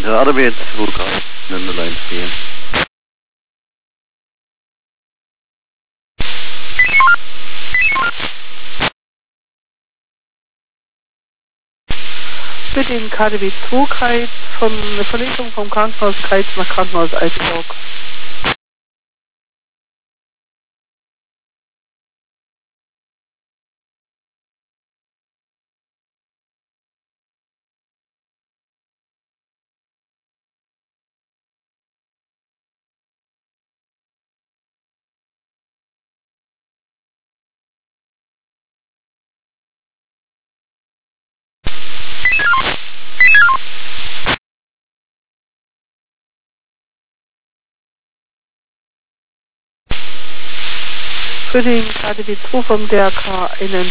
Gerade wir jetzt wohl gerade Ländelein spielen. Für den KDW 2 Kreiz von der Verlegung vom Krankenhaus Kreiz nach Krankenhaus Altenburg. Für den KDW 2 vom DRK einen